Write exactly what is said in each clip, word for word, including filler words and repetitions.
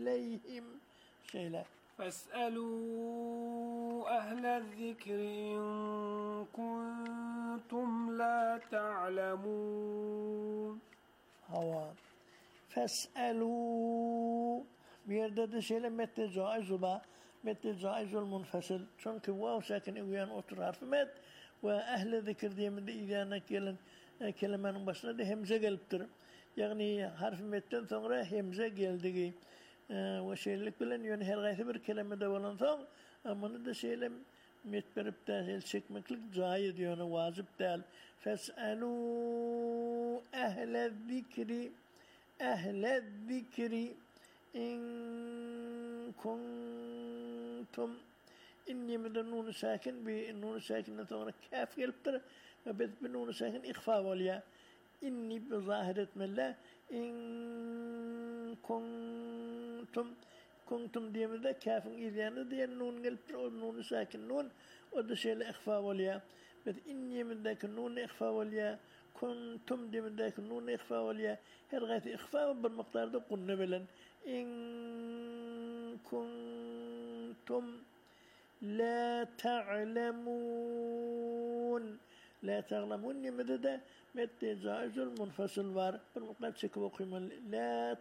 إليهم şeyler. فاسألوا أهل الذكر إن كنتم لا تعلمون. Hava. Fes'elû. Bir yerde de şeyle mette caiz ola. Mette caiz ol munfasıl. Çünkü vav sakin uyan otur harfi met. Ve ehl-i zikir diyeminde idana gelen kelimenin başına da hemze geliptir. Yani harfi metten sonra hemze geldiği. Ve şeylik bilen yani her gaysi bir kelimede olan son. Ama da şeyle met berip de el çekmeklik caiz yani vacip değil. Fes'elû ehl-i zikri. Ehl-i zikri in kuntum. İnni miden nunu sakin bi nunu sakinden sonra kaf geliptir ve biz bir nunu sakin ihfa oluyor. İnni bi zahir etmelle in kuntum kuntum diyemizde kafın izyanı diye nun geliptir o nunu sakin nun o da şeyle ihfa oluyor. Biz inni mideki nunu ihfa oluyor. Kuntum diyemindeki nunu ihfa oluyor. Her gayet ihfa bir miktarda kunnu bilen in kuntum la ta'lemun. La ta'lemun nimede de mette caizul munfasıl var. Bir miktar çekip okuymalı. La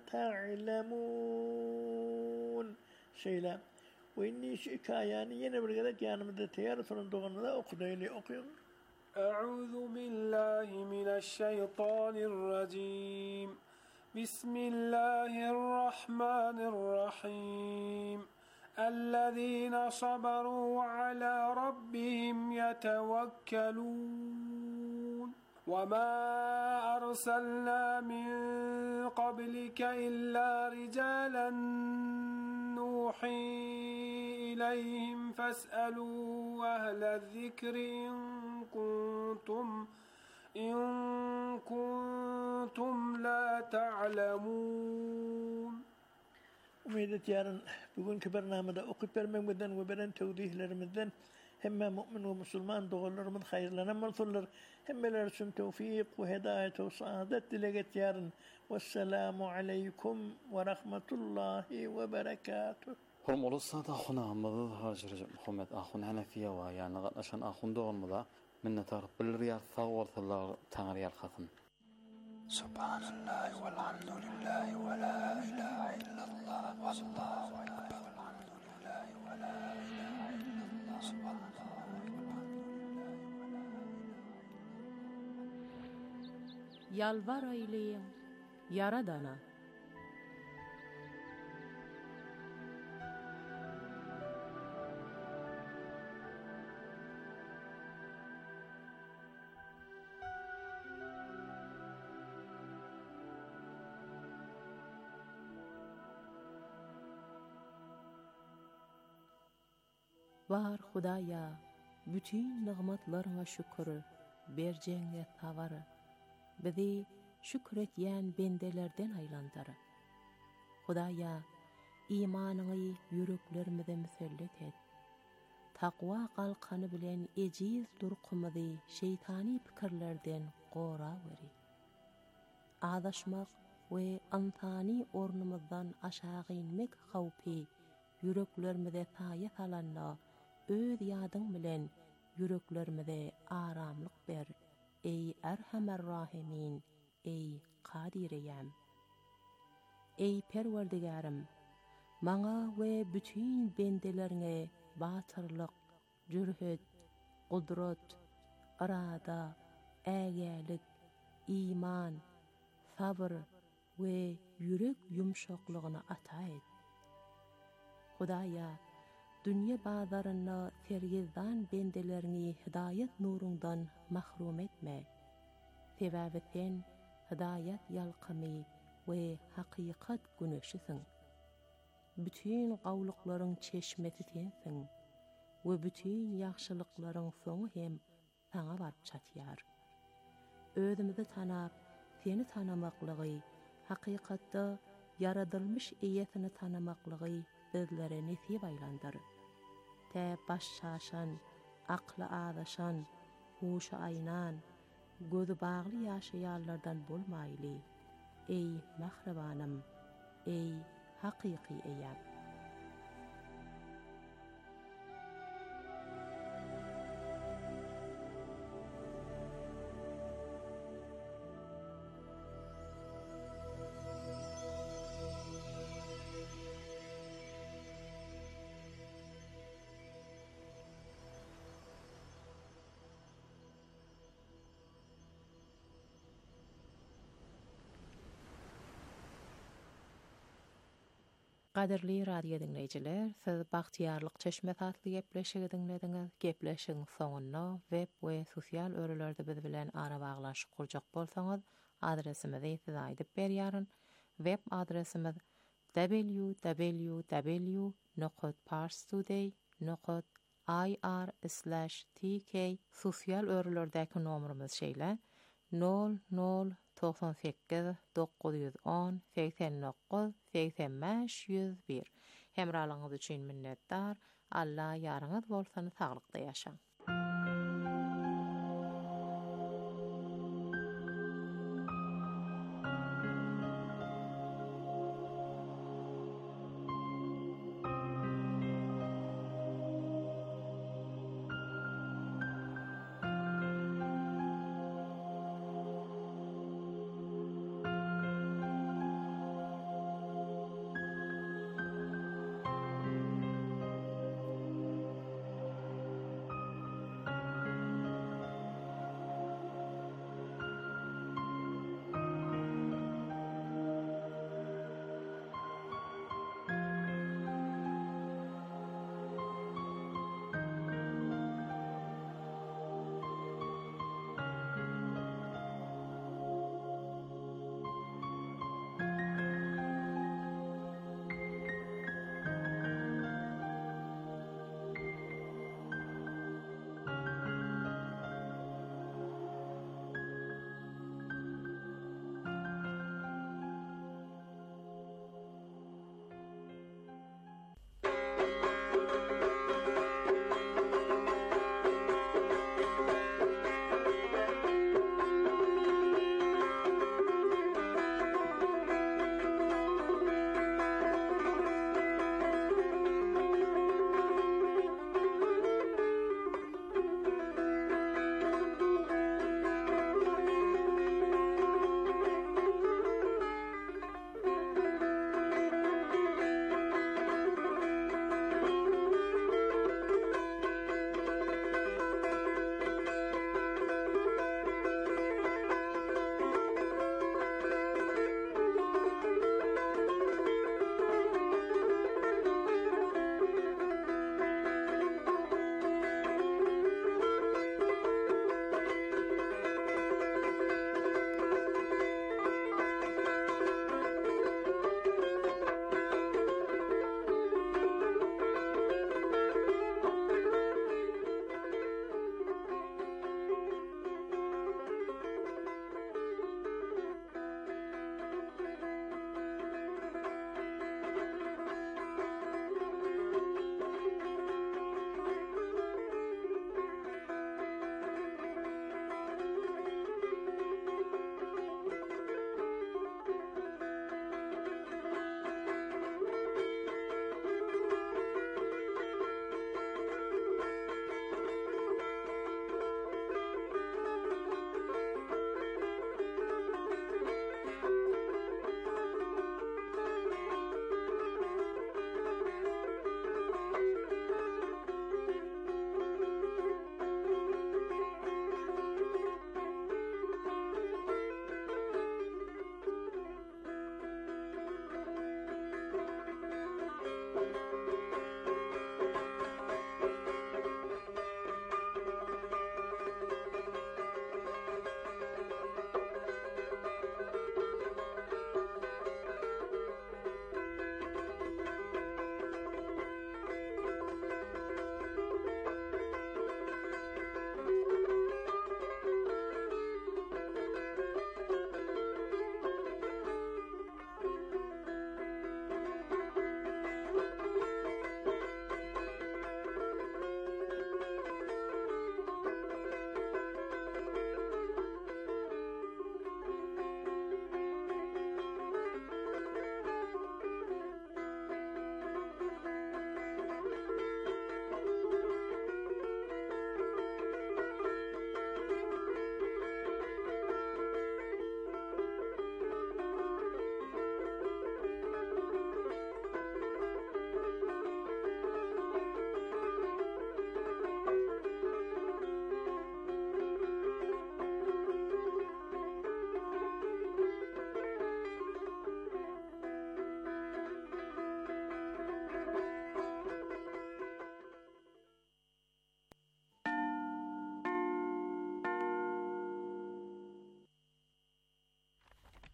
ta'lemun. Şeyle. Ve inni şu hikayeni yine bir gerek yanımda teyar sonun doğanında okudaylı okuyun. أعوذ بالله من الشيطان الرجيم بسم الله الرحمن الرحيم الذين صبروا على ربهم يتوكلون وما أرسلنا من قبلك إلا رجالا نوحي إليهم فاسألوا أهل الذكر إن كنتم إن كنتم لا تعلمون. Umidet yarın bugünkü bernamada okuyup vermemizden ve veren tevdihlerimizden hemme mümin ve Müslüman doğrularımız hayırlanamalıdırlar. Hemmeler için tevfik ve hidayet ve saadet dileget yarın. Vesselamu aleykum ve rahmetullahi ve berekatuhu. Horm olursa da ahuna ammadı Hacı Muhammed ahun Hanefiye ve yani aşan ahun doğulmada minnetar bilriyar thawrtlar tanriyar khafın. Subhanallah velhamdülillah ve la ilahe illallah vallahu ekber velhamdülillah ve la ilahe illallah subhanallah Yalvar eyleyin Yaradana. Var Hudaya, bütün nimetlerine şükür, berceğine tavarı, bizi şükretyen bendelerden aylandırı. Hudaya, imanını yüreklerimize müsellet et. Takva kalkanı bilen eciz durkumızı şeytani fikirlerden qora veri. Adaşmak ve antani ornumuzdan aşağı inmek havpi, yüreklerimize tayet alanla, öz yadın bilen yüreklerimize aramlık ber. Ey Erhamer Rahimin, ey Kadireyem. Ey Perverdigarım, maňa we bütün bendelerine batırlık, cürhet, kudret, arada, ägälik, iman, sabır ve yürek yumşaklygyny ata et. Hudaya, dünya bazarına sergizdan bendelerini hidayet nurundan mahrum etme. Sebäbi sen hidayet yalqamy ve hakikat güneşisin. Bütün gawlyklaryň çeşmesi sensin ve bütün ýagşylyklaryň soňu hem saňa baryp çatýar. Özümizi tanap, seni tanamaklygy, hakykatda yaradylmış eýetini tanamaklygy bizlere nesip aylandyr. Tä baş şaşan, akly adaşan, huşy aynan, gözü bagly ýaşaýarlardan bolmaýly. Ey mahrabanım, ey haqiqi eýär. Gaderli radio dinleyijiler, siz Bagtyarlyk Çeşme tatly gepleşigi dinlediňiz. Gepleşigiň soňunda web we sosial örelerde biz bilen ara baglaşyk kurjak bolsaňyz, adresimizi ýetiz aýdyp berýäryn. Web adresimiz w w w nokta parstoday nokta i r slash t k. Sosial örelerdäki nomerimiz şeýle nol nol doksan sekiz dokuz yüz on seksen dokuz seksen beş yüz bir. Hemralygyňyz üçin minnetdar. Allah ýaryňyz bolsany saglykda ýaşaň.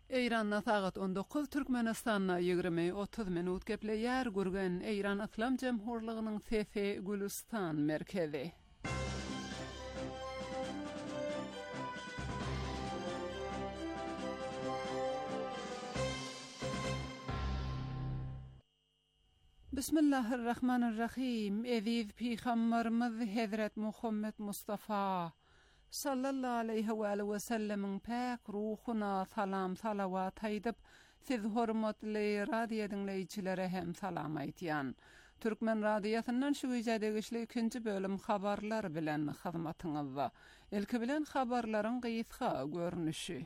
Eyranna sagat on dokuz, Türkmenistanna yigirmi otuz minut gepleýär gurgan Eýran Islam Jemhurlygynyň Fefe Gülistan merkezi. Bismillahirrahmanirrahim. Eziz Peygamberimiz Hazret Muhammed Mustafa sallallahu aleyhi ve sellemin pak ruhuna salam salavat aýdyp, siz hormatly radio dinleýçilere hem salam aýtýan. Türkmen radiosynyň şu güýjädegi ikinji bölüm habarlar bilen hyzmatyňyzda. Ilki bilen habarlaryň gysga görnüşi.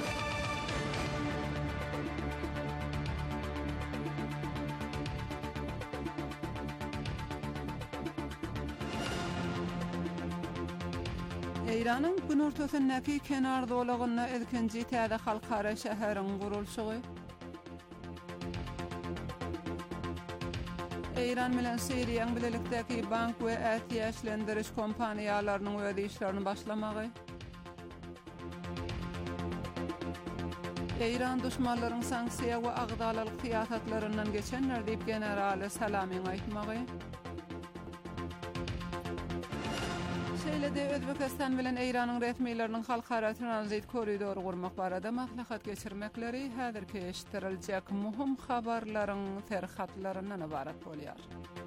Eýranyň gün ortasyndaky kenar dolagyna ilkinji täze halkara şäheriň gurulşugy. Eýran bilen Siriýanyň bilelikdäki bank we ätiýaşlendiriş kompaniýalarynyň öýdi işlerini başlamagy. Eýran düşmanlaryň sanksiýa we agdalyk fiýasatlaryndan geçenler diýip general salamy aýtmagy. Şeýle-de Özbekistan bilen Eýranyň resmiýetleriniň halkara transit koridory gurmak barada maslahat geçirmekleri häzirki eşitdirilýek muhim habarlaryň serhatlaryndan ibarat bolýar.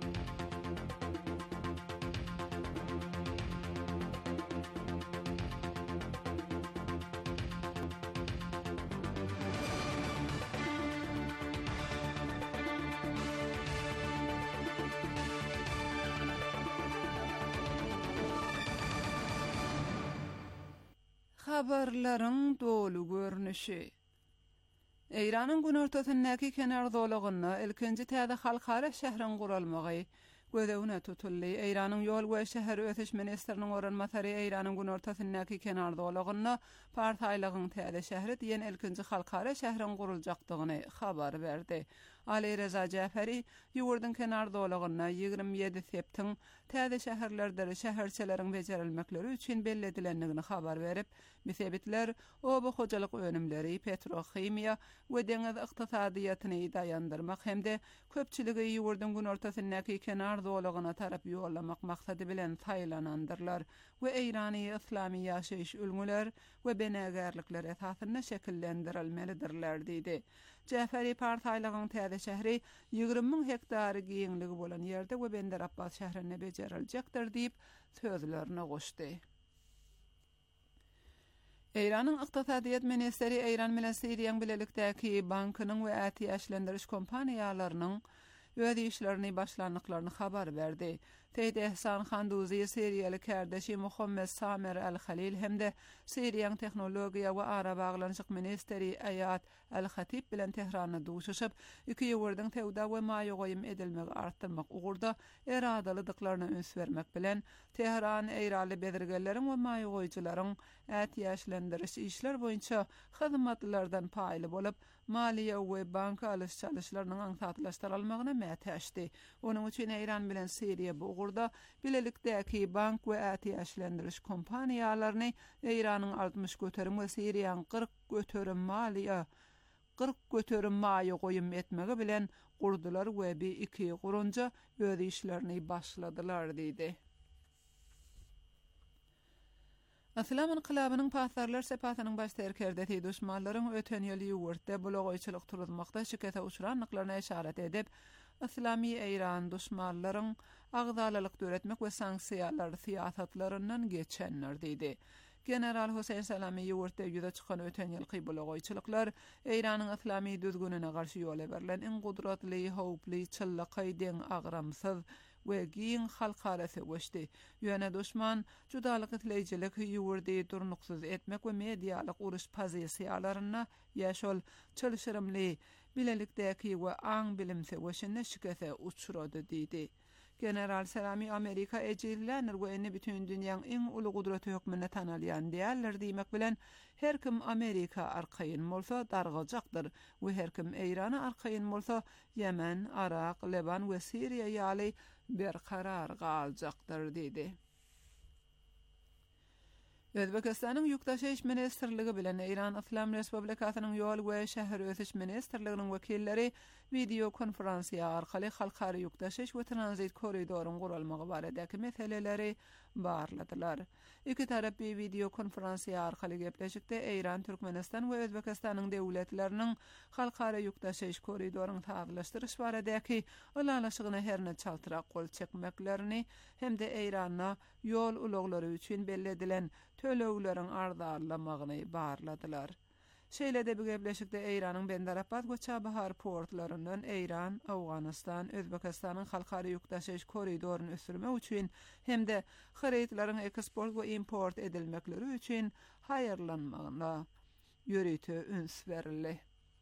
Habarlaryň dolu görnüşi. Eýranyň gün ortasyndaky kenar dolagyna ilkinji täze halkara şähriň gurulmagy gödäwine tutuldy. Eýranyň ýol we şäher ötüş ministriniň oranmasary Eýranyň gün ortasyndaky kenar dolagyna partiýalygyň täze şähri diýen ilkinji halkara şähriň guruljakdygyny habar berdi. Ali Reza Jafari ýurdun kenar dolagyna ýygrimi ýedi septiň täze şäherlerde şäherçileriň bejerilmekleri üçin belledilendigini habar berip, müsebitler oba hojalyk önümleri, petrochimiýa we deňiz ykdysadyýatyny daýandyrmak hemde köpçiligi ýurdun gün ortasyndaky kenar dolagyna tarap ýollamak maksady bilen taýlanandyrlar we Eýrany islamy ýaşaýyş ulguler we benägerlikler esasyna şekillendirilmelidirler diýdi. Jafari partiýalygyň täze şähri ýygrimi miň hektary giňligi bolan ýerde we Bender Abbas şäherine bejeriljekdir diýip sözlerini goşdy. Eýranyň ykdysadyýat ministri Eýran bilen Siriýanyň bilelikdäki bankynyň we ätiýaşlendiriş kompaniýalarynyň öýdi işlerini başlandyklaryny habar berdi. Teýde Ehsan Handuzi Siriýaly kardeşi Muhammed Samer Al-Halil hemde Siriýanyň tehnologiýa we ara baglanşyk ministri Ayat Al-Khatib bilen Tehrana duşuşyp, iki ýurduň tewda we maýgoýum edilmegi artdyrmak ugurda eradalydyklaryna üns bermek bilen Tehran eýraly bedirgenleriň we maýgoýjylaryň ätiýaşlendiriş işler boýunça hyzmatlardan paýly bolup, maliýe we banka alys çalyşlarynyň aňsatlaşdyrylmagyna mätäşdi. Onuň üçin Eýran bilen Siriýa bu ugurda bilelikdäki bank we ätiýaşlendiriş kompaniýalaryny Eýranyň altmış göterim we Siriýanyň kırk göterim maliýe kırk göterim maýgoýum etmegi bilen gurdular we bir iki gurunja öz işlerini başladylar diýdi. Aslam inqilabynyň pasarlar sepatynyň baş terkerdeti düşmanlaryň öten ýyly ýurtda blogoýçylyk turulmakda şikayete uçuranlyklaryna işaret edip, Islami Eýran düşmanlaryň agdalylyk döretmek we sanksiýalar siýasatlaryndan geçenler diýdi. General Hüseyin Salamy ýurtda ýüze çykan öten ýylky blogoýçylyklar Eýranyň islami düzgününe garşy ýol berilen en gudratly, howply, çyllakay deň agramsyz we giň halkarasy goşdy. Ýöne düşman judalyk etleýijilik ýurdy durnuksuz etmek we medialyk uruş pozisiýalaryna ýaşol çylşyrymly bilelikdäki we aň bilimse goşyny şikayete uçurady diýdi. General Salamy Amerika ejirlenir we eni bütün dünýäň iň uly gudraty hökmüne tanalýan diýerler diýmek bilen her kim Amerika arkaýyn bolsa dargajakdyr we her kim Eýrany arkaýyn bolsa Yemen, Irak, Leban we Siriýa ýaly berkarar galjakdyr diýdi. Özbekistanyň ýurtdaşyş ministrligi bilen Iran Islam Respublikasynyň ýol we şäher ötüş ministrliginiň wekilleri video konferensiýa arkaly halkary ýurtdaşyş we transit koridoryň gurulmagy baradäki meseleleri barladylar. Iki tarap bir video konferensiýa arkaly gepleşikde Iran, Türkmenistan we Özbekistanyň döwletleriniň halkary ýurtdaşyş koridoryny taýdanlaşdyryş baradäki alanlaşygyna herne çaltyrak gol çekmeklerini hem-de Irana ýol uloglary üçin belli edilen tölewleriň ardarlamagyny barladylar. Şeýlede bu gepleşikde Iranyň Bandar Abbas we Çabahar portlaryndan Iran, Awganistan, Özbekistanyň halkary ýurtdaşyş koridoryny ösürmek üçin hem-de harytlaryň eksport we import edilmekleri üçin haýyrlanmagyna ýöreýte üns berildi.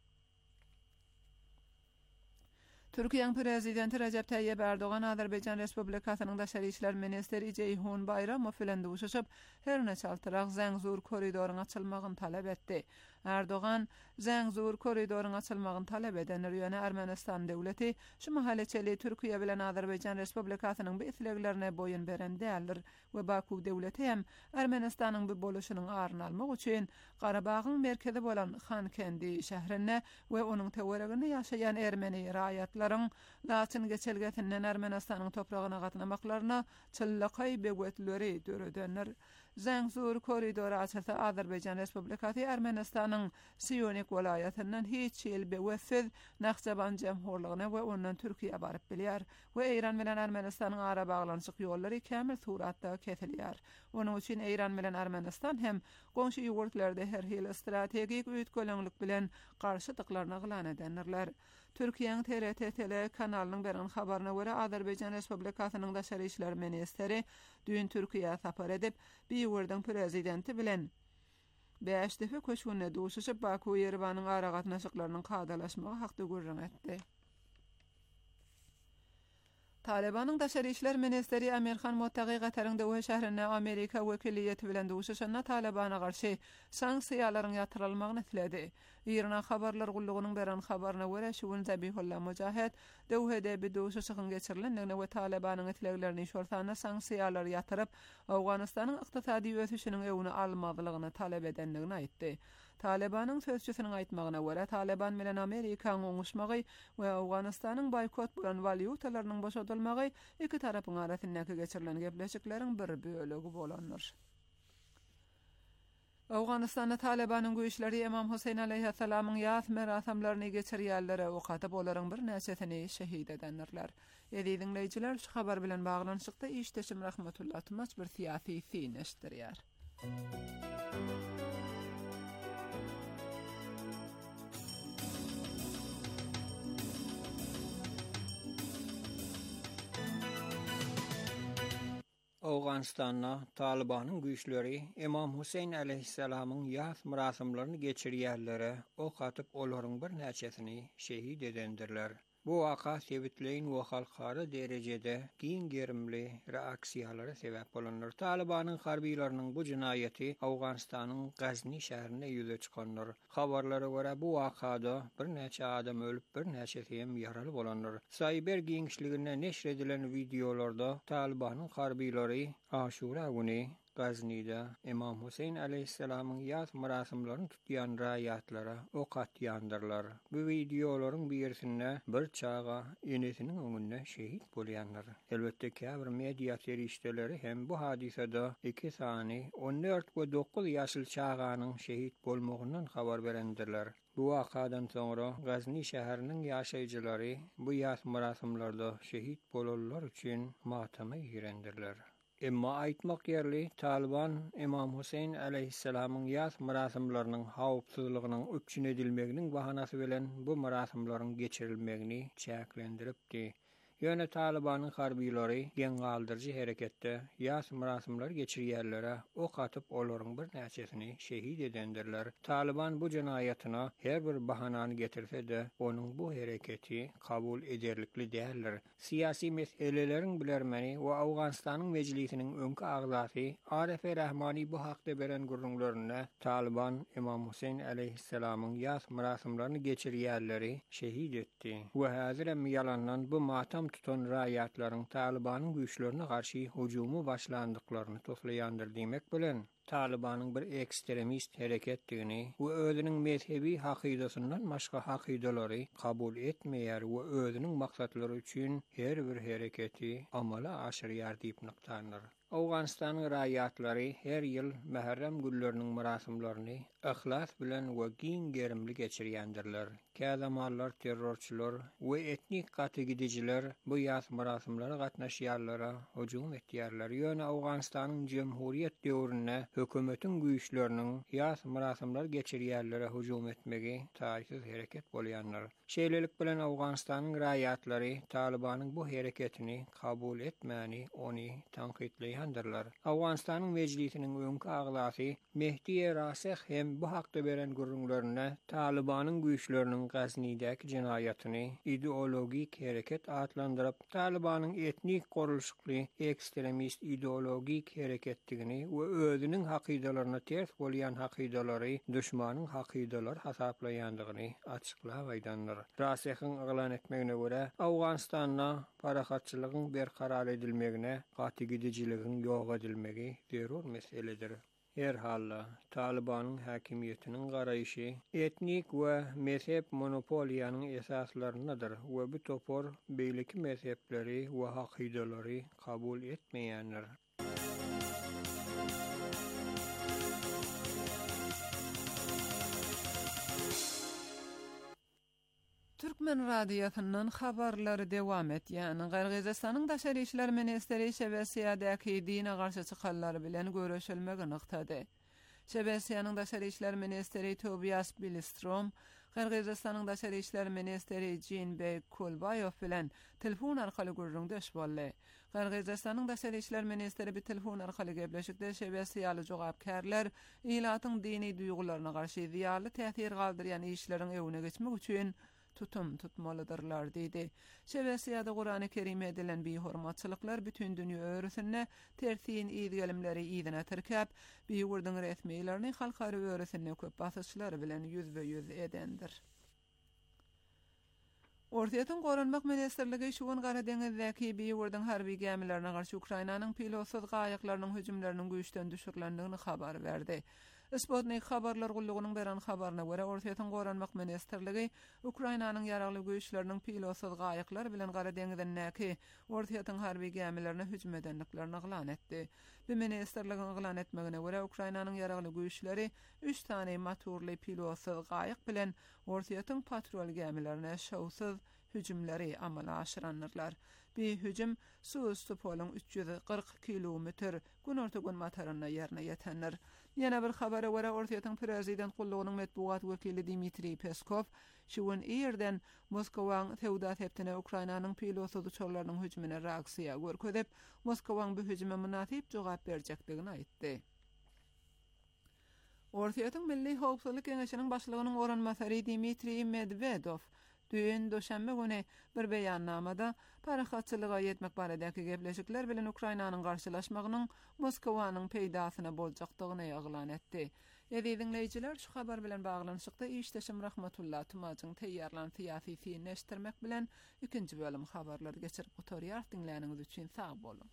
Türkiýanyň prezidenti Recep Tayyip Erdoğan Azerbaýjan Respublikasynyň daşary işler ministeri Ceyhun Bayramow bilen duşuşyp her neçe altyrak Zängzur koridoryny açylmagyny talap etdi. Erdoğan Zängzur koridoryny açylmagyny talap eden ýöne Ermenistan döwleti şu mahaletçeli Türkiýe bilen Azerbaýjan Respublikasynyň bu isleglerine boyun beren däldir we Baku döwleti hem Ermenistanyň bu boluşynyň aryny almak üçin Garabagyň merkezi bolan Xankendi şäherine we onuň tewereginde ýaşaýan Ermeni raýatlaryň Laçyn geçelgetinden Ermenistanyň topragyna gatnamaklaryna çyllakay begwetleri döredenler. Zängzur koridory açylsa Azerbaýjan Respublikasy Ermenistanyň Siyonik welaýatynyň hiç ýyl bewessiz Naxçıvan Jemhurlygyna we ondan Türkiýe baryp bilýär we Iran bilen Ermenistanyň ara baglanyşyk ýollary kämil suratda kesilýär. Onuň üçin Iran bilen Ermenistan hem goňşy ýurtlarda her hili strategik üýtgelenlik bilen garşydyklaryna gylan edenler. Türkiýanyň T R T tele kanalynyň beren habaryna görä Azerbaýjan Respublikasynyň daşary işler ministeri dün Türkiýe sapar edip bir ýurdyň prezidenti bilen beş defe köşgünne duşuşyp Baku Ýerewanyň ara gatnaşyklarynyň kadalaşmagy hakda gurrun etdi. Talibanyň daşary işler ministeri Amirhan Muttaqi Gataryň Döwhe şäherine Amerika wekiliýeti bilen duşuşyna Talibana garşy sanksiýalaryň ýatyrylmagyny tiledi. Irana habarlar gullugynyň beren habaryna görä şuwun Zabihullah Mujahid Döwhede bir duşuşyň geçirilendigine we Talibanyň itleglerini şortana sanksiýalar ýatyryp Awganistanyň ykdysady ösüşiniň öwüni almadylygyny talap edendigini aýtdy. Talibanyň sözçüsiniň aýtmagyna görä Taliban bilen Amerikanyň oňuşmagy we Awganistanyň boykot bilen valyutalarynyň boşadylmagy iki tarapyň arasyndaky geçirilen gepleşikleriň bir bölegi bolandyr. Awganistanda Talibanyň güýçleri Imam Husayn aleyhissalamyň ýas merasimlerini geçirýärlere okatyp olaryň bir näçesini şehit edenler. Edi dinleýijiler şu habar bilen baglanyşykda işdeşim Rahmetullah Tumas bir siýasy fineşdirýär. Awganistanda Talibanyň güýçleri Imam Husayn aleyhissalamyň ýas merasimlerini geçirýärlere ok atyp olaryň bir näçesini şehit edendirler. Bu waka sebitleýin we halkara derejede giň gerimli reaksiýalary sebäp bolanlar. Talibanyň harbiýlarynyň bu jinaýaty Awganistanyň Gazni şäherinde ýüze çykanlar. Habarlara görä bu wakada bir näçe adam ölüp bir näçesi hem ýaraly bolanlar. Cyber giňişligine neşr edilen videolarda Talibanyň harbiýlary Aşura güni Gazni'de İmam Husayn aleyhissalamyň ýas merasimlerini tutýan raýatlara ok atýandylar. Bu videolaryň birisinde bir çağa enesiniň öňünde şehit bolýanlar. Elbetde käbir media serişdeleri hem bu hadisede iki sany on dört we dokuz ýaşly çağanyň şehit bolmagyndan habar berendirler. Bu wakadan soňra Gazni şäheriniň ýaşaýjylary bu ýas merasimlerde şehit bolanlar üçin matamy ýerendirler. Emma aýtmak ýerli Taliban Imam Husayn aleyhissalamyň ýas merasimläriniň hawpsuzlygynyň öpçün edilmeginiň bahanasy bilen bu merasimlaryň geçirilmegini çäklendiripdi. Ýöne Talibanyň harbiýlary geň galdyrjy hereketde ýas merasimler geçirýärlere ok atyp olaryň bir näçesini şehit edendirler. Taliban bu jinaýatyna her bir bahanany getirse-de onuň bu hereketi kabul ederlikli däldir. Siýasy meseleleriň bilermeni we Awganistanyň mejlisiniň öňkü agzasy Arif Rahmani bu hakda beren gurrunlaryna Taliban Imam Husayn aleyhissalamyň ýas merasimlerini geçirýärleri şehit etdi. We häzir hem ýalandan bu matam tutan raýatlaryň Talibanyň güýçlerine garşy hujumy başlandyklaryny toslaýandyr diýmek bilen Talibanın bir ekstremist hereketdigini we özüniň mezhebi hakydasyndan başga hakydalary kabul etmeýär we özüniň maksatlary üçin her bir hereketi amala aşyrýar diýip nykdanlar. Awganistanyň raýatlary her ýyl Mäherrem günleriniň murasymlaryny ihlas bilen we giň gerimli geçirýändirler. Käzamallar, terrorçylar we etnik gatygidijiler bu ýaz murasymlara gatnaşýarlara hujum etýärler. Ýöne Awganistanyň jemhuriýet döwrüne hökümetiň güýçleriniň ýaz murasymlar geçirýärlere hujum etmegi taýsyz hereket bolýanlar. Şeýlelik bilen Awganistanyň raýatlary Talibanyň bu hereketini kabul etmäni ony tanqidleýändirler. Awganistanyň mejlisiniň öňkü aglasy Mehdi Raseh hem bu hakda beren gurrunlaryna Talibanyň güýçleriniň Gaznidäki jinayatyny ideologik hereket adlandyryp, Talibanyň etnik gorulşykly ekstremist ideologik hereketdigini we özüniň hakydalaryna ters bolýan hakydalary düşmanyň hakydalary hasaplaýandygyny açyklap aýdanlar. Rasehin ýalan etmegine görä, Awganistanda parahatçylygyň berkarar edilmegine, gatygidiçiligiň ýok edilmegi zerur meseledir. Her halda Talibanyň häkimiýetiniň garaýşy etnik we mezhep monopoliýanyň esaslarynadyr we bu topor beýleki mezhepleri we hakydalary kabul etmeýänler. Türkmen radiosynyň habarlary dewam etýän. Gyrgyzstanyň Daşary işler ministeri Şebesiýadäki dine garşy çykallary bilen görüşilmegi nykdady. Şebesiýanyň Daşary işler ministeri Tobias Billstrom, Gyrgyzstanyň Daşary işler ministeri Jinbek Kulbayew bilen telefon arkaly görüşmüş boldy. Gyrgyzstanyň Daşary işler ministeri bir telefon arkaly gepleşikde Şebesiýaly jogapkärler ilatyň dini duýgularyna garşy ziýarly täsir galdyrýan işleriň öwüne geçmek üçin tutum tutmalıdırlar diýdi. Şebesiýada Qur'an-ı Kerim edilen bir hormatçylyklar bütün dünýä öwrüsine tersin ýygylimleri ýygyna tirkäp, bir ýurdyň resmiýlerini halkary öwrüsine köp basyşlary bilen ýüzbe-ýüz edendir. Ortaýatyň Goranmak Ministerligi şuň Gara deňizdäki bir ýurdyň harby gemilerine garşy Ukrainanyň pilotsuz gaýaklarynyň hüjümleriniň güýçden düşürilendigini habar berdi. Sputnik habarlar gullugynyň beren habaryna görä Ortaýatyň Goranmak Ministerligi Ukrainanyň ýaragly güýçleriniň pilotsuz gaýaklar bilen Gara deňizdäki Ortaýatyň harby gemilerine hüjüm edenliklerini ýalan etdi. Bu ministerligiň ýalan etmegine görä Ukrainanyň ýaragly güýçleri üç tane motorly pilotsuz gaýak bilen Ortaýatyň patrol gemilerine şowsuz hüjümleri amala aşyranlar. Bir hüjüm Suwsty poluň üç ýüz kırk kilometr günortagun mataryna ýerine ýetenler. Ýene bir habara görä Ortaýatyň prezident gullugynyň medbuat wekili Dmitri Peskov şuň ýerden Moskwaň Tewdat heptine Ukrainanyň pilotsuz uçurlarynyň hüjümine reaksiýa görkezip, Moskwaň bu hüjüme münasip jogap berjekdigini aýtdy. Ortaýatyň Milli Howpsuzlyk Keňeşiniň başlygynyň oranmasary Dmitri Medvedew düýün döşembe güni bir beýannamada parahatçylyga ýetmek baradäki gepleşikler bilen Ukrainanyň garşylaşmagynyň Moskwanyň peýdasyna boljakdygyny ýaglan etdi. Ýa-da dinleýijiler şu habar bilen baglanyşykda işleşim Rahmatullah Tumagyň teýýarlan syýasy neştirmek bilen ikinji bölüm habarlary geçirip oturýar. Dinläniňiz üçin sag bolun.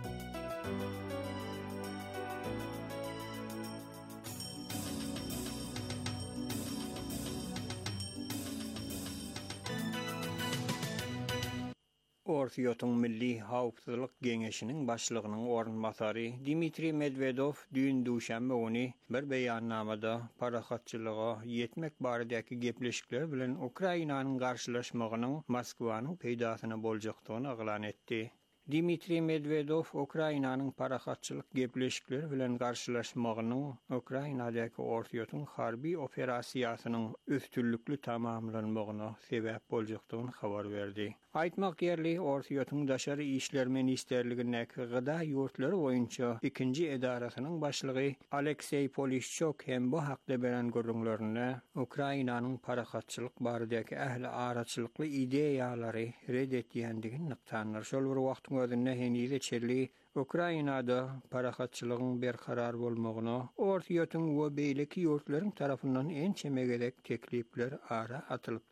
Ortaýatyň Milli Howpsuzlyk Geňeşiniň başlygynyň ornmasary Dmitri Medvedew düýün duşanbe güni bir beýannamada parahatçylyga ýetmek baradaky gepleşikler bilen Ukrainanyň garşylaşmagynyň Moskwanyň peýdasyna boljakdygyny ýaglan etdi. Dmitri Medvedew Ukrainanyň parahatçylyk gepleşikleri bilen garşylaşmagynyň Ukrainadaky ortaýatyň harby operasiýasynyň üstünlükli tamamlanmagyna sebäp boljakdygyny habar berdi. Aýtmak ýerli Ortaýatyň Daşary işler ministerligindäki gyda ýurtlary boýunça ikinji edarasynyň başlygy Aleksey Polishchuk hem bu hakda beren gurrunlaryna Ukrainanyň parahatçylyk baradaky ähli araçylykly ideýalary red etýändigini nykdanlar. Şol bir wagtyň özünde henize çerli Ukrainada parahatçylygyň berkarar bolmagyna Ortaýatyň we beýleki ýurtlaryň tarapyndan en çemegedek teklipler ara atylypdy.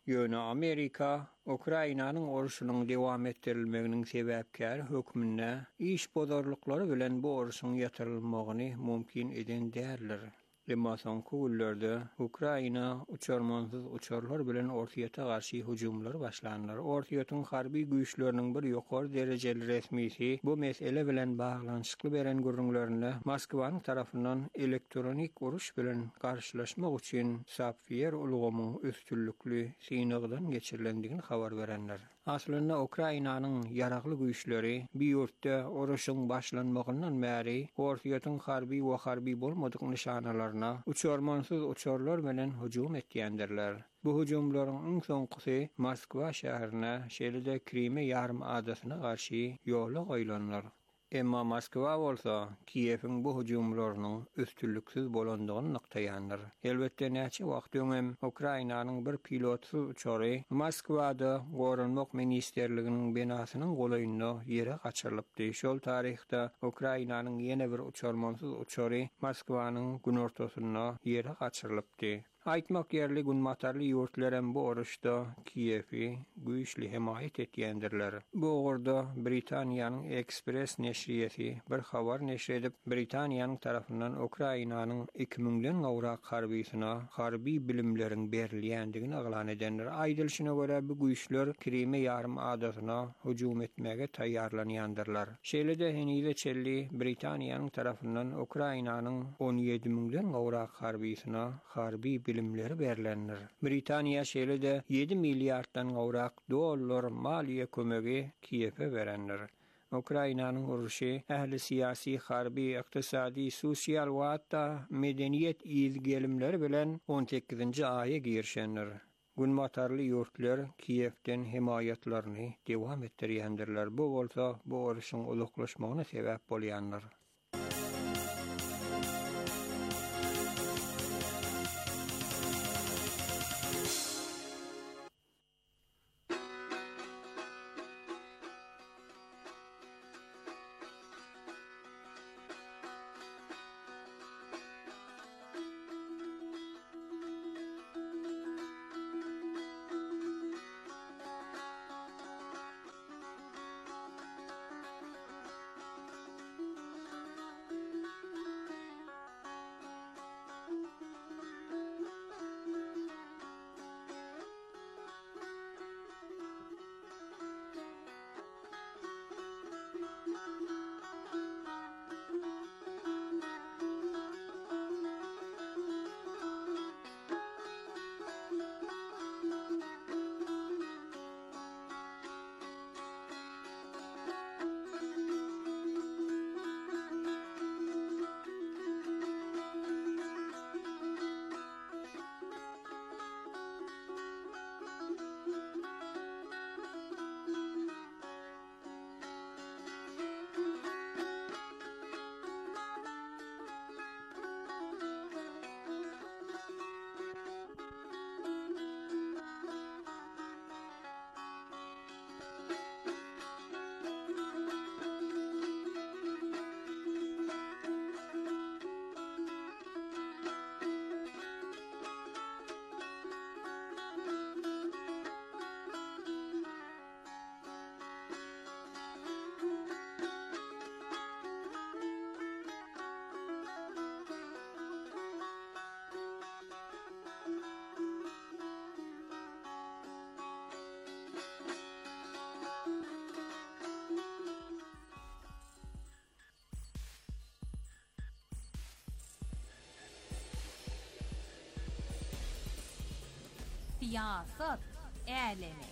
Ýöne Amerika, Ukrainanyň oruşynyň dewam etdirilmeginiň sebäpkär hökmüne iş bozarlyklary bilen bu oruşyň ýatyrylmagyny mümkin eden däldir. Emma soňky günlerde Ukraina uçarmansyz uçarlar bilen ortaýata garşy hujumlar başlanýar. Ortaýatyň harby güýçleriniň bir ýokary derejeli resmisi bu mesele bilen baglanyşykly beren görüňlerini Moskwanyň tarapyndan elektronik uruş bilen garşylaşmak üçin sapfier ulgamyň üstünlükli synagdan geçirilendigini habar berenler. Aslında Ukrainanyň ýaragly güýçleri bir ýurtda uruşyň başlanmagyndan bäri ortaýatyň harby we harby bolmadyk nişanalaryna uçarmansyz uçarlar bilen hujum etýändirler. Bu hujumlaryň iň soňkysy Moskwa şäherine, şeýle-de Krime ýarym adasyna garşy ýola goýlanlar. Emma Moskwa bolsa Kiýewiň bu hujumlarynyň üstünlüksiz bolandygyny nyktaýandyr. Elbetde näçe wagt öňem Ukrainanyň bir pilotsuz uçary Moskwada Gorunmak ministerliginiň binasynyň golaýyna ýere gaçyrylypdy. Şol tarihda Ukrainanyň ýene bir uçarmansyz uçary Moskwanyň günortasyna ýere gaçyrylypdy. Aýtmak ýerli günmatarly ýurtlarym bu oruşda Kiýewi güýçli hemaýet etýändirler. Bu orada Britaniýanyň Express neşriýeti bir habar neşr edip Britaniýanyň tarapyndan Ukrainanyň iki miňden gowrak harbysyna harby bilimleriň berilýändigini aglan edenler. Aýdylşyna görä bu güýçler Krime ýarym adasyna hujum etmäge taýýarlanýandyrlar. Şeýle-de henüýde çelli Britaniýanyň tarapyndan Ukrainanyň on ýedi miňden gowrak harbysyna harby bilimleri berilenler. Britaniýa şeýle-de ýedi milliarddan gowrak dollar maliýe kömegi Kiýewe berenler. Ukrainanyň uruşy ähli siyasi, harby, ykdysady, sosial we hatda medeniýet ýyzgelimleri bilen on sekizinji aýa girişenler. Günmatarly ýurtlar Kiýewden hemaýatlaryny dewam etdirýändirler. Bu bolsa bu uruşyň uluklaşmagyna sebäp bolýanlar. Siyasat älemi.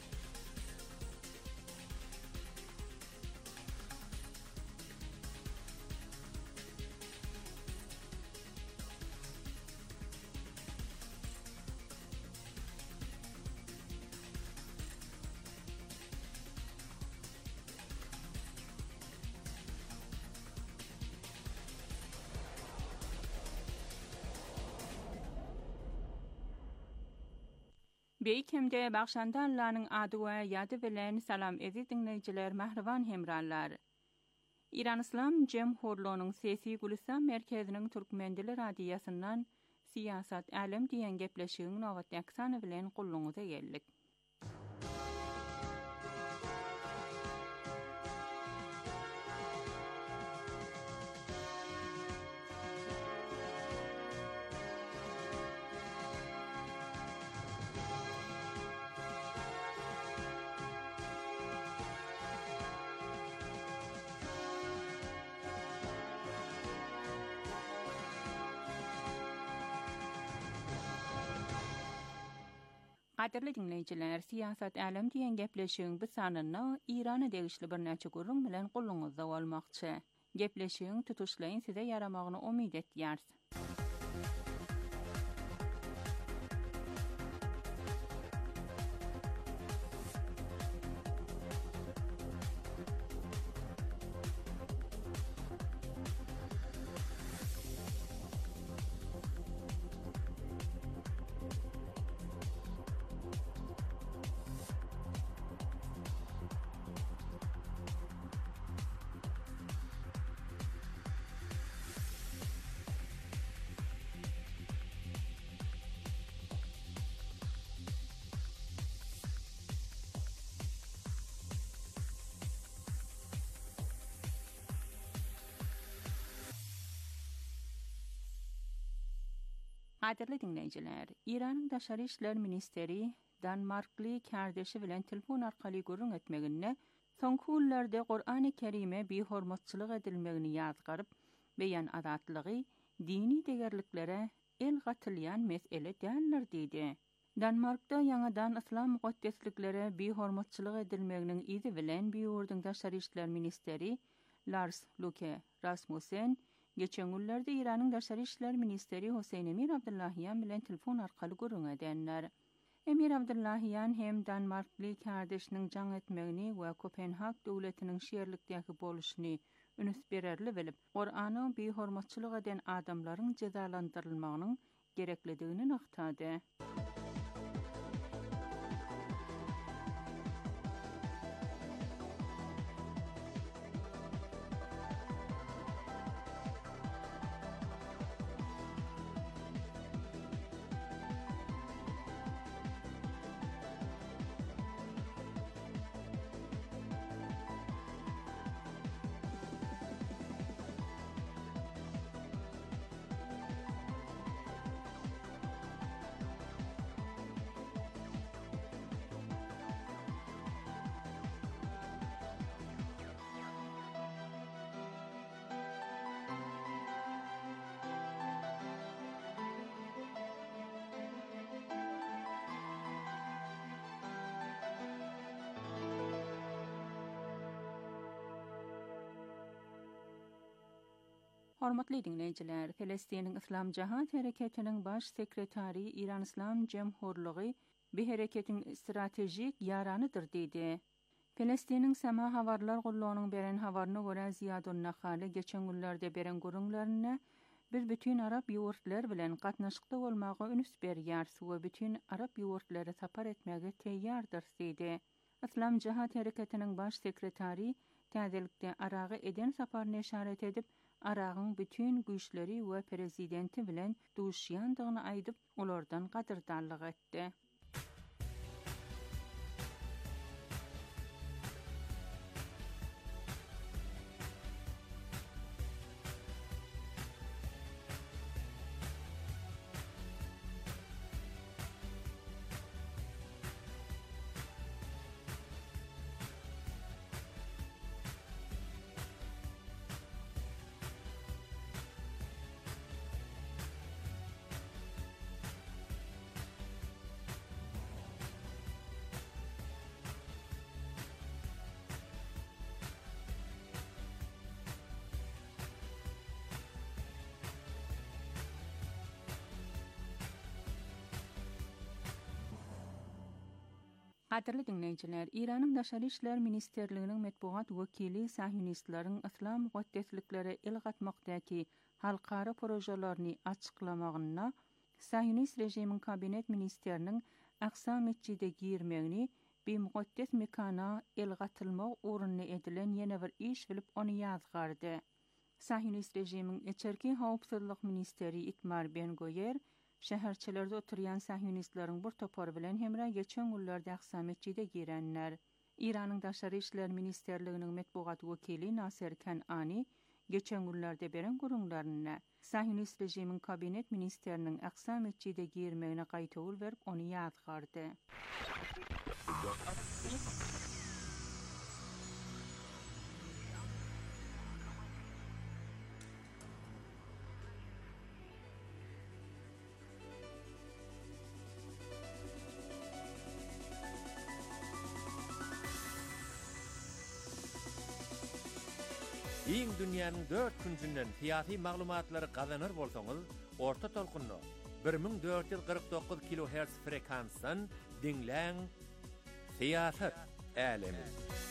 Beýkemde Bagşandanlaryň ady we ýady bilen salam ezi dinleýijiler, mähriban hemranlar. İran İslam Jemhurluğunyň Sesi Gülistan merkeziniň Türkmendili radiýasyndan siyasat älim diýen gepleşigiň nowat aksany bilen gulluňyza geldik. Qadirli dinleyijiler, siyasat alem diýen gepleşigiň bu sanyna Irana degişli bir näçe gurrun bilen gulluňyzda bolmakçy. Gepleşigiň tutuşlaryň size yaramagyny umyt etýärs. Qadirli dinleyijiler, Iranyň Daşary işler ministeri Danmarkly kärdeşi bilen telefon arkaly gurrun etmeginde soňky ýyllarda Qur'an-ı Kerime behormatçylyk edilmegini ýazgaryp, beýan azatlygy dini degerliklere el gatylýan mesele däldir diýdi. Danmarkda ýangadan islam muqaddesliklere behormatçylyk edilmeginiň izi bilen beýurdyň Daşary işler ministeri Lars Løkke Rasmussen geçen günlerde İran'ın Daşary işler ministeri Hüseyin Emir Abdullahiyan bilen telefon arkaly gurrun edenler. Emir Abdullahiyan hem Danmarkly kärdeşiniň jaň etmegini we Kopenhag döwletiniň şeýerlikdäki boluşyny ünüs bererli bilip, Qur'any behormatçylyk eden adamlaryň cezalandyrylmagynyň gereklidigini naktady. Hormatly dinleyijiler, Filistiniň Islam Jahat Hereketiniň baş sekretary İran Islam Jemhurlygy bu hereketiň stratejik ýaranydyr diýdi. Filistiniň Sama habarlar gullanyň beren habaryna görä Ziyadun Nahaly geçen günlerde beren gurunlaryna biz bütün Arap ýurtlar bilen gatnaşykda bolmagy ünüs berýärs we bütün Arap ýurtlary tapar etmäge teýýardyr diýdi. Islam Jahat Hereketiniň baş sekretary täzelikde Aragy eden saparyny işaret edip, Aragyň bütün güýçleri we prezidenti bilen duşýandygyny aýdyp, olardan gadyrdarlyk etdi. Qadirli dinleyijiler, İranyň Daşary işler ministerliginiň medpuat wekili Sahyonistlaryň islam muqaddesliklere el gatmakdaky halkara projelaryny açyklamagyna Sahyonist rejimiň kabinet ministeriniň Aqsa mesçide girmegini bir muqaddes mekana el gatylmak uruny edilen ýene bir iş bilip ony ýazgardy. Sahyonist rejimiň içerki howpsuzlyk ministeri Itmar Ben-Goyer şäherçilerde oturýan sahyonistlaryň bir topar bilen hemra geçen günlerde Aqsa mesçide girenler. İranyň Daşary işler ministerliginiň medpuat wekili Nasir Kanani geçen günlerde beren gurunlaryna Sahyonist rejimiň kabinet ministeriniň Aqsa mesçide girmegine gaýtawl berip ony ýazgardy. Iň dünýäniň dört künsünden siyasi maglumatlary gazanır bolsaňyz, orta tolkunny bir ming dört yüz kırk dokuz kilohertz frekansdan dinläň. Siyasat älemi.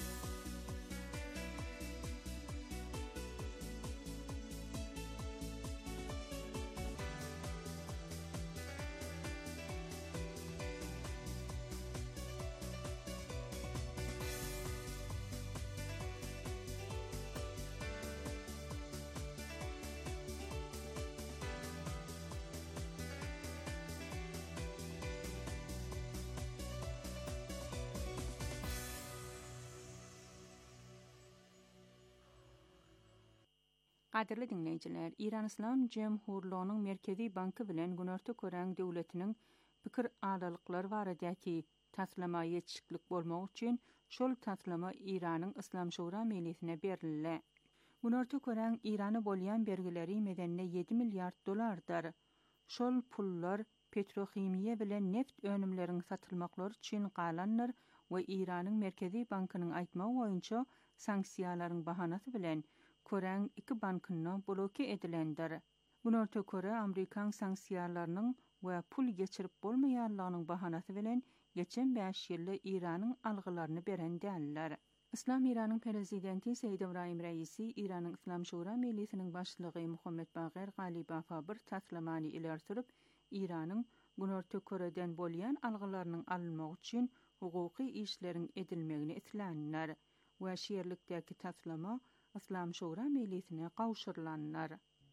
Qadirli dinleyijiler, İran İslam Jemhurluğunyň Merkezi Banky bilen Günorta Kören döwletiniň pikir alalyklary baradaki taslama ýetişiklik bolmak üçin şol taslama İranyň İslam Şura Meclisine berildi. Günorta Kören Irany bolýan bergileri medenine ýedi milliard dolardyr. Şol pullar petrohimiýa bilen neft önümlerini satylmaklary üçin galandyr we İranyň Merkezi Bankynyň aýtmagy boýunça sanksiýalaryň bahanasy bilen Kören iki bankyny bloke edilendir. Günorta Köre Amerikan sanksiýalarynyň we pul geçirip bolmaýanlygynyň bahanasy bilen geçen beş ýylda Iranyň algylaryny beren däller. İslam İranyň prezidenti Seyyid Ibrahim Reisi İranyň İslam Şura Meclisiniň başlygy Muhammed Bagher Galibafa bir taslamany ileri sürüp İranyň Günorta Köreden bolýan algylarynyň alınmagy üçin hukuky işleriň edilmegini islenler we şeýerlikdäki taslama İslam Şura Meclisine gawşyrylanlar.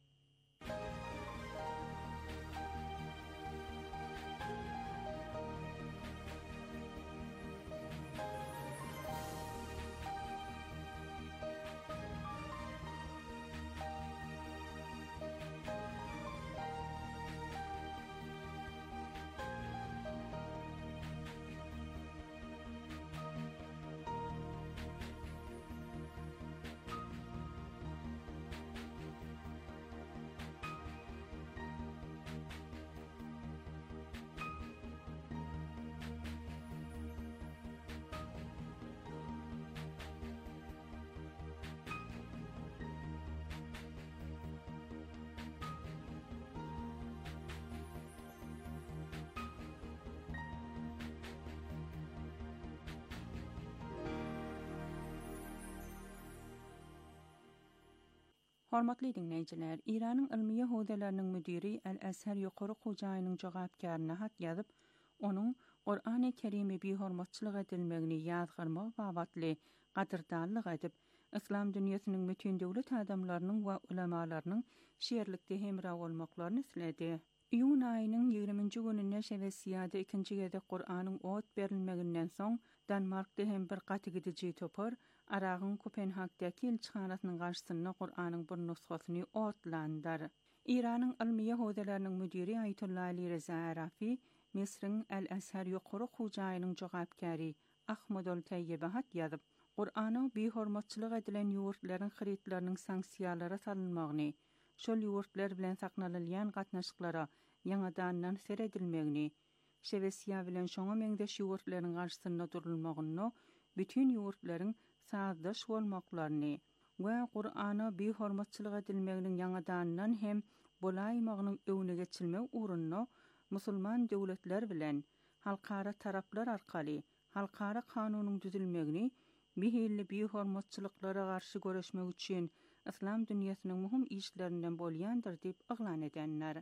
Hormatly dinleyijiler, İranyň ilmi ýahudileriniň müdiri El-Azhar ýokary hojaýynyň jogapkaryna hat ýazyp, onuň Qur'an-ı Kerimi behormatçylyk edilmegini ýazgyrmak babatly gadyrdanlyk edip, İslam dünýäsiniň bütün döwlet adamlarynyň we ulamalarynyň şeýerlikde hemra bolmaklaryny isledi. Iýun aýynyň ýigriminji gününde Şewesiýada ikinji gezek Qur'anyň ot berilmeginden soň Danmarkda hem bir gaty gidiji topar Aragyň Kopenhagdaky elçihanasynyň garşysyna Qur'anyň bir nusgasyny otlandar. İranyň ilmi ýahudileriniň müdiri Aytullah Ali Reza Arafi, Misriň El-Azhar ýokary hojaýynyň jogapkary Ahmadul Tayyib hat ýazyp, Qur'any behormatçylyk edilen ýurtlaryň hyritlarynyň sanksiýalara salynmagyny, şol ýurtlar bilen saklanylýan gatnaşyklara ýaňadan seredilmegini, Şewesiýa bilen şoňa meňdeş ýurtlaryň garşysyna durulmagyny, bütün ýurtlaryň sazdaş bolmaklaryny we Qur'ana behormatçylyk edilmeginiň ýaňadan hem bolaýmagynyň öwüne geçilmek uğrunda musulman döwletler bilen halkara taraplar arkaly halkara kanunyň düzülmegini bihilli behormatçylyklara garşy göreşmek üçin İslam dünýäsiniň muhim işlerinden bolýandyr diýip yglan edenler.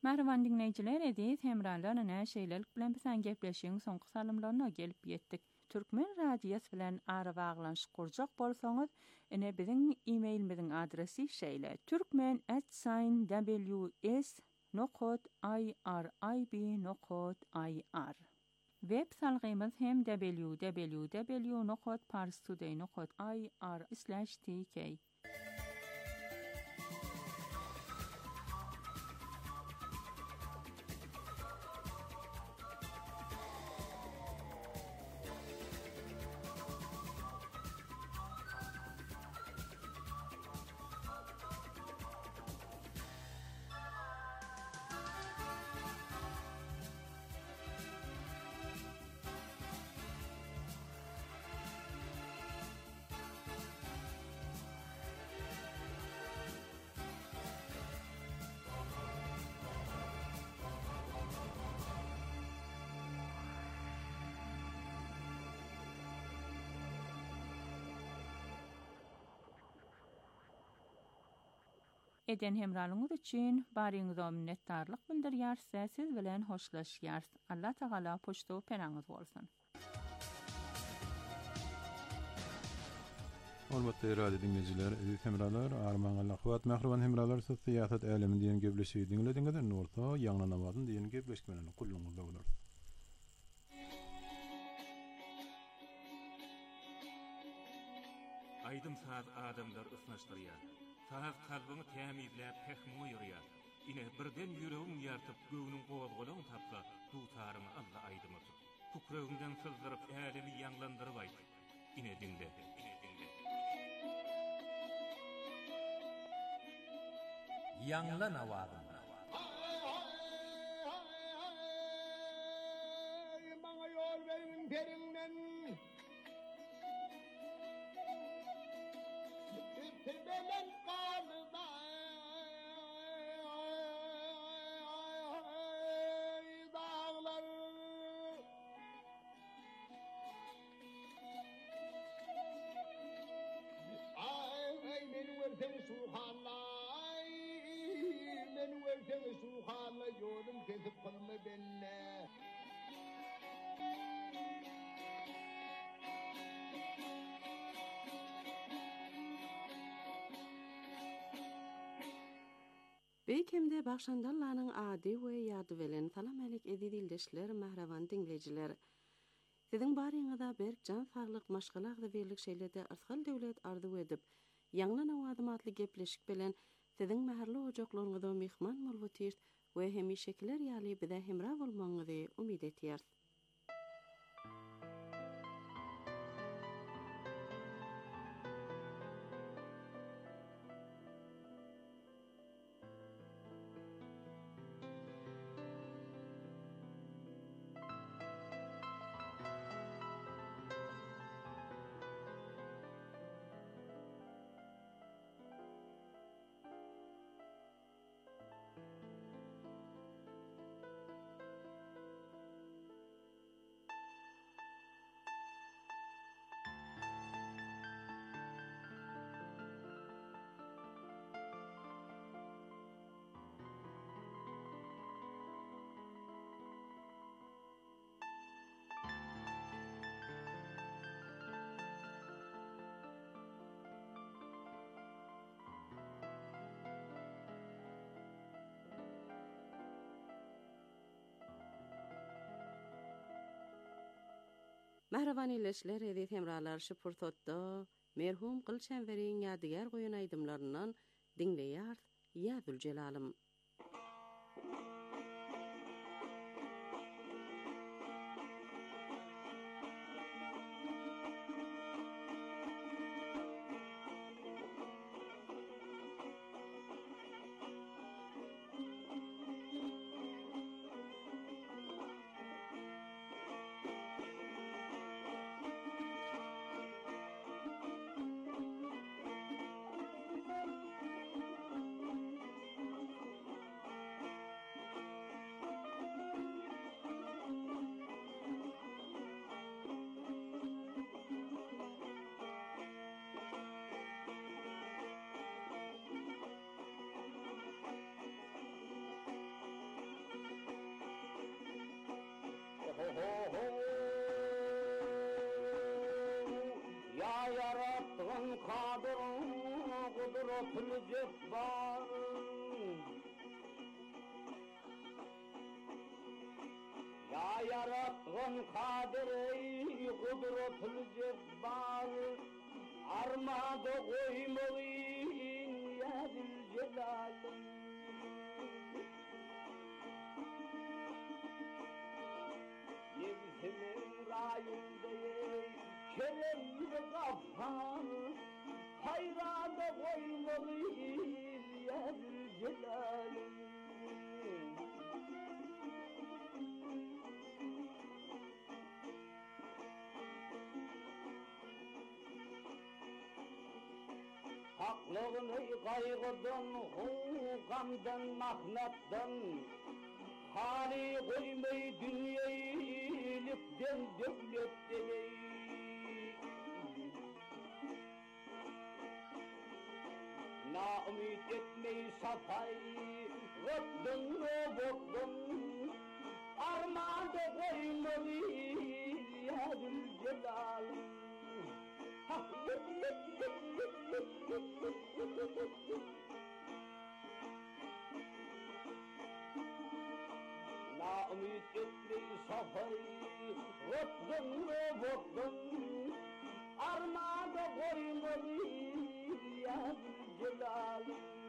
Merhaban dinleyiciler, edis hemralarına näşeýlelik bilen bilen gepleşiň soňky salymlaryna gelip ýetdik. Türkmen radiýasy bilen ara baglanyş kurjak bolsaňyz, ene biziň e-mailimiziň adresi şeýle: türkmen at w s nokta i r i b nokta i r. Web salgymyz hem w w w nokta parstoday nokta i r slash t k. Eden hemralyňyz üçin baryňyza minnetdarlyk bildirýär, siz bilen hoşlaşýar. Allah Taala poşto penaňyz bolsun. Hormatly radio dinleyijiler, edis hemralar, arman Allah wagt mähruban hemralar sosiýasat älemini diýen gepleşigi dinlediňizler, norta ýaňla namazyň diýen gepleşmelerini kullanýarlar bolar. Aydym saat adamlar ısnaşdyrýar. Sahaf kalbyny tämizläp pehmu ýürýär. Ine birden ýüregiň ýartyp göwnüň gowazgolagyny tapsa, dutarymy Allah aýdymy tut. Pukrögünden sızdyryp älemi ýanglandyryp aýt. Ine dinle, ine dinle. Ýanglan awady. Maňa ýol berin perinden. Belen kalda dağlar ay men versen suhanlay men versen suhanlay yolum kesip kalma benne. Beýkemde Bagşandallanyň ady we ýady bilen salam alyk edildiler mähraban dinleyijiler. Siziň baryňyzda berk jan saglyk maşgalagda berlik şeýlerde arsal döwlet ardy edip, ýanglan awadym atly gepleşik bilen siziň mäherli ojaklaryňyzda mehman bolýar we hemişekiler ýaly bize hemra bolmaňyzy umyt etýär. Mähraban illeşler edip hemralar şu pursatda merhum Gülşenberiň ýadygar goýan aýdymlaryndan dinleýär Ýazül Celalym. kadir kudretli cebbar Ya yarattın kadir kudretli cebbar Armada koymalıyın ya Zülcelal'im Nefsimin rayındayım Keremli kafan Hayrada koymalıyım ya Zülcelal'im Haklığını kaygıdan, hukamdan, mahmettan Hali koymay dünyayı ilikten devlet demey Na-ümit etmey safay Gıddın o boktun Armada koymalı ya Zülcelal Na-ümit etmey safay Gıddın o boktun Armada koymalı ya Zülcelal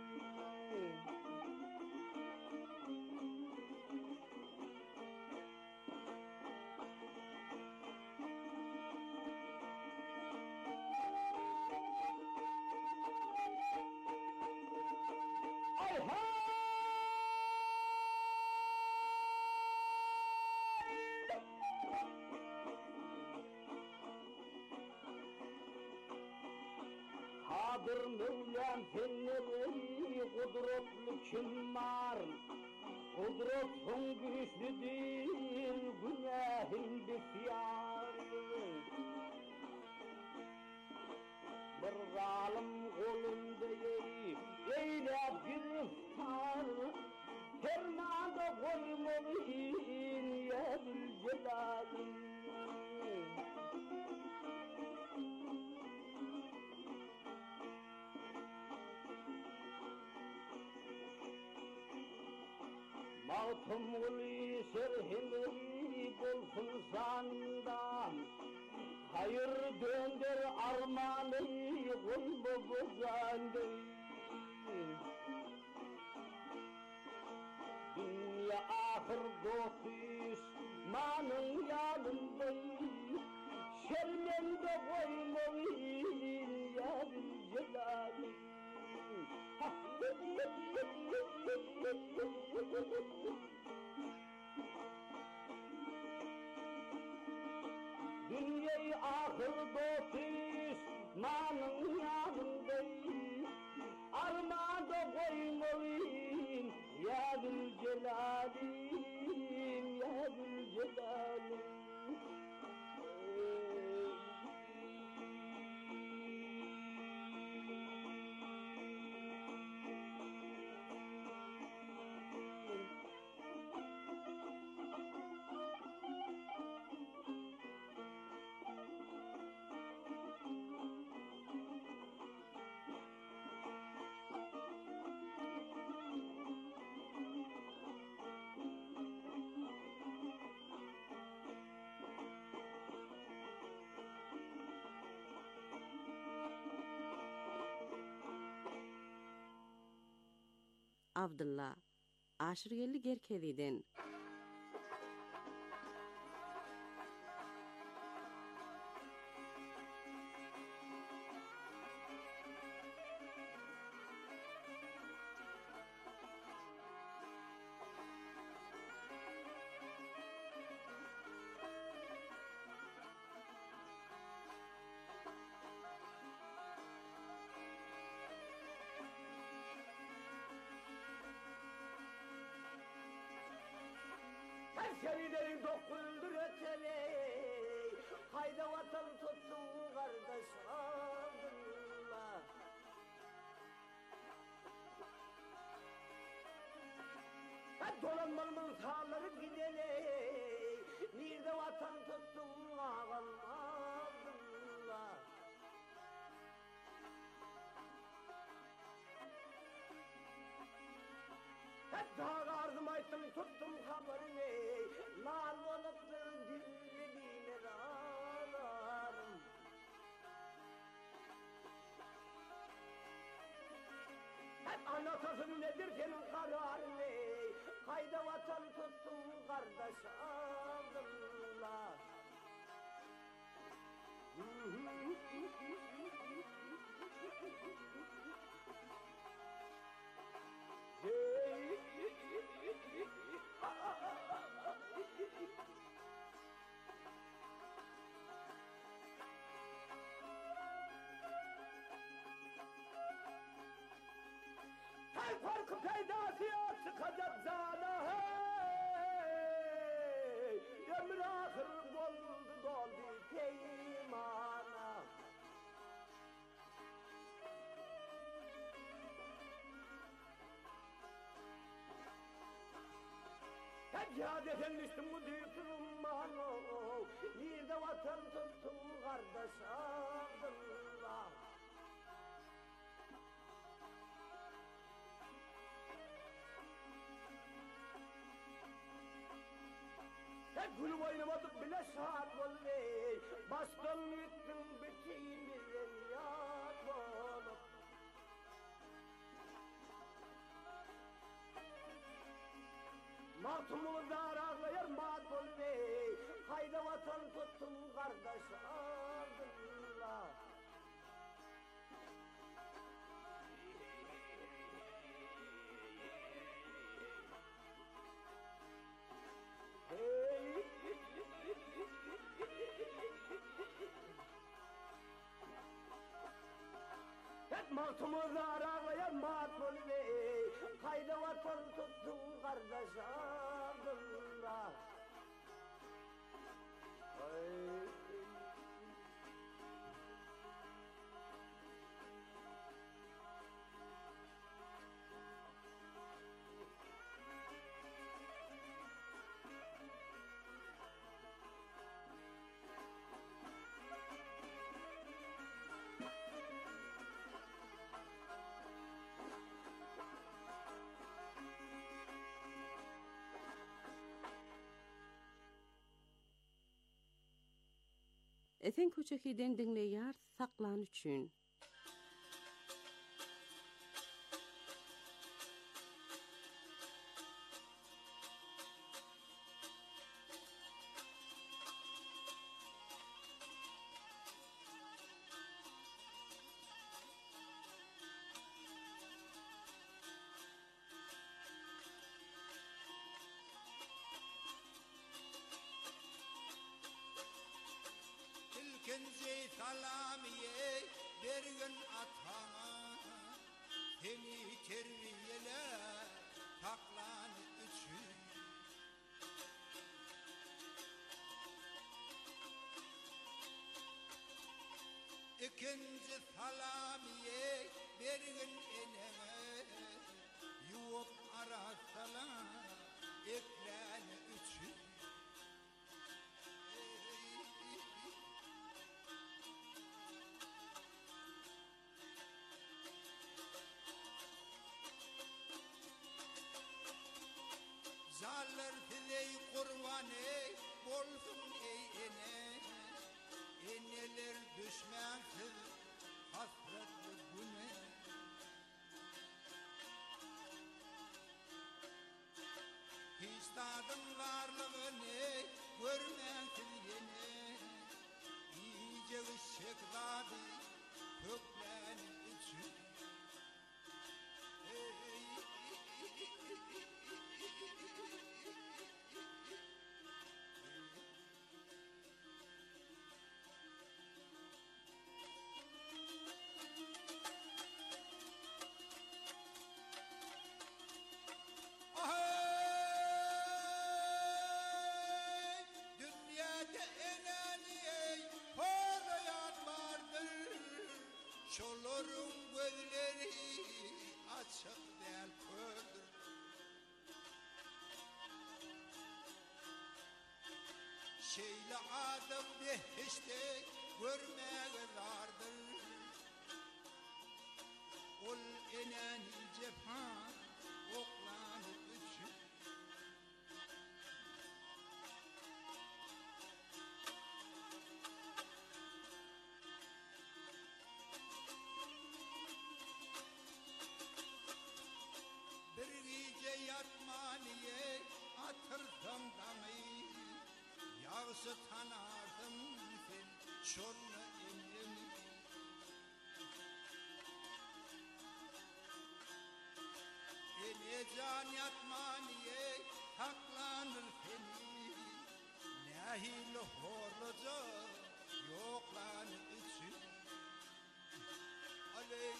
Kadir Mevlam fenleri kudretli kim var? Kudretin güçlüdür, günahın bisyar. Bir zalim kolunda eylep giriftar, fermanda koymalıyın ya Zülcelal'im. Mağtumul serhimri bolsun sandan Hayır döndür armanı koyma bozandı Dünya ahir dokuz manın yanında Şermende koymalıyın ya Zülcelal'im Dünyayı ahır dokuz manın yanındayım Armada koymalıyım ya Zülcelal'im ya Zülcelal'im Abdullah Aşırgelli Gerkediden Şerileri dokuzdur öteli Hayda vatan tuttu kardeş Abdullah Hep dolanmalımın sağları gideli Nerede vatan tuttu ağam Abdullah Tuttum tuttum haberini, nar olup dinlediğine ağlarım. Hep anlatasın nedir senin kararın ey? Kayda vatan tuttum kardeş aldımla. Her farkı peydası yok çıkacak zana hey. Ömür ahır doldu doldu peymana. Hep cihad eden düştüm bu büyük rummanı. Bir de vatan tuttum kardeş ardımla. Hep gül oynamadık bile saat oldu ey. Bastın yıktın bütün bir yat olup. Matımımızda arağlayar mat oldu ey. Hayda vatan tuttum kardeş ardımla. Hey. Hep matımızda arağlayan mat oldu ey. Hayda vatan tuttum kardeş ardımla. Hey. Eten köçekiden dinleýär saklan üçin. Kenze salamiye bergen atana seni terbiyeler taklan üçün ikinci salamiye bergen eneme yuvup arasalar ekran üçün Zaller filey kurbanı bolsun ey ene eneler düşmansiz hasretli güne hiç tadın varlığını görmensiz yine iyice ışıkladı köklen için Şolorun gözleri açık değil kördür Şeyle adam behişte görmeye vardır Ol enen cephan oklanı üçün Yağsı tanardım sen şonla elim. Ene can yatmaniye haklanır seni. Nehil horluca yoklan için. Aley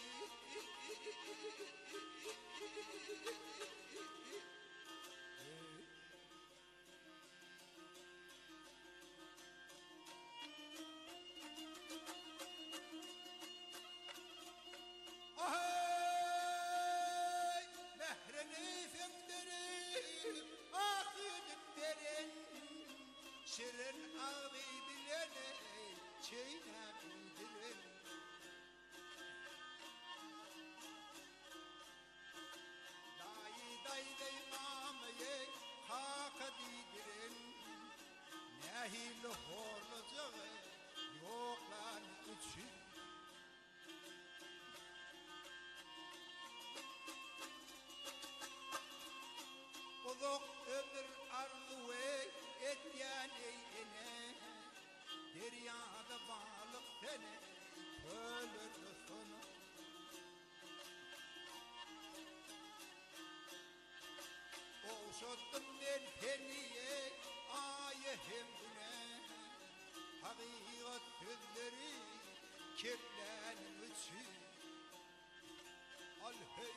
şirin ağabey bilene çeyne bildirin. Dayı dayı dayı mameye haka didirin. Nehil horlacağı yoklar için. Uzak ömür arzu ve etyen eyine. Deryada balık seni ölür sonu. Oşottun der feniye ayı hem güne. Hakikat sözleri keplenim için. Al hey.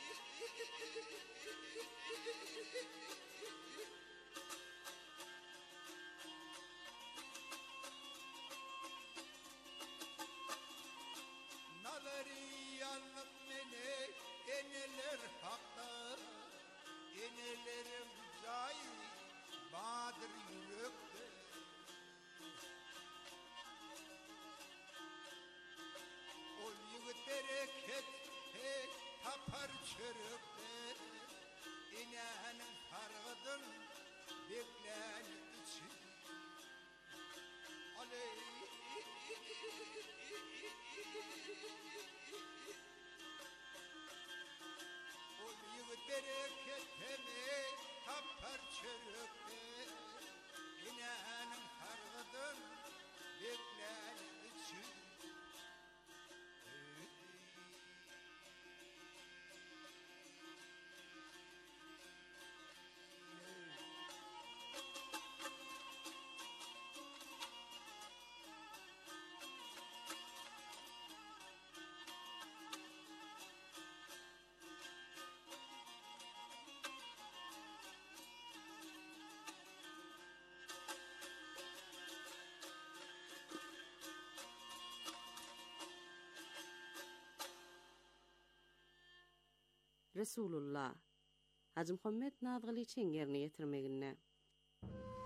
Naları yanlık mene eneler haklı. Enelerim cahil badır yürekte. Ol yigitleri kette tapar çörükte. İnenin sargıdın beklen için. Aley ol yigitleri ketteme tapar çörükte. İnenin sargıdın beklen için. Resulullah Hacı Muhammed Nazgıly çengerini yetirmegine